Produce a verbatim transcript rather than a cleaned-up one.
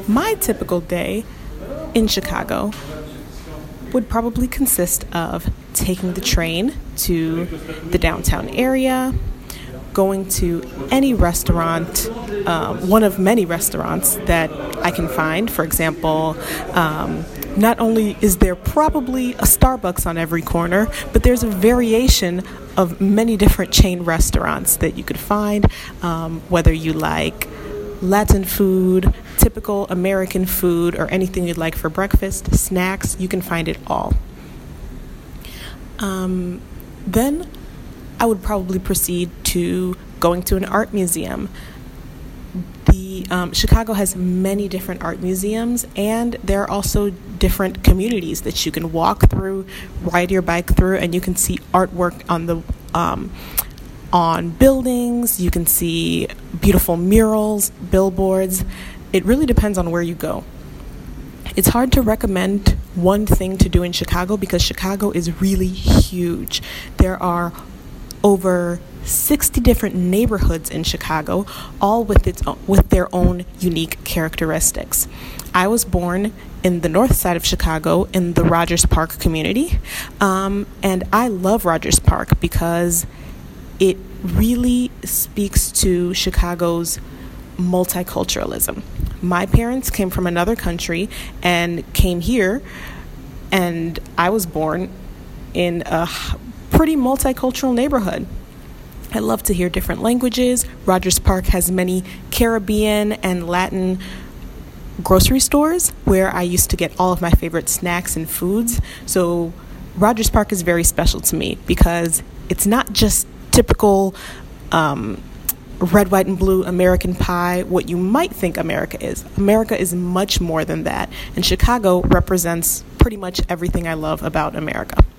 my typical day in Chicago would probably consist of taking the train to the downtown area, going to any restaurant, um, one of many restaurants that I can find. For example, um, not only is there probably a Starbucks on every corner, but there's a variation of many different chain restaurants that you could find, um, whether you like Latin food, typical American food, or anything you'd like for breakfast, snacks, you can find it all. Um, then I would probably proceed to going to an art museum. The um, Chicago has many different art museums, and there are also different communities that you can walk through, ride your bike through, and you can see artwork on the um, on buildings. You can see beautiful murals, billboards. It really depends on where you go. It's hard to recommend one thing to do in Chicago because Chicago is really huge. There are over sixty different neighborhoods in Chicago, all with its own, with their own unique characteristics. I was born in the north side of Chicago in the Rogers Park community, um, and I love Rogers Park because it really speaks to Chicago's multiculturalism. My parents came from another country and came here, and I was born in a pretty multicultural neighborhood. I love to hear different languages. Rogers Park has many Caribbean and Latin grocery stores where I used to get all of my favorite snacks and foods. So Rogers Park is very special to me because it's not just typical um, red, white, and blue American pie, what you might think America is. America is much more than that, and Chicago represents pretty much everything I love about America.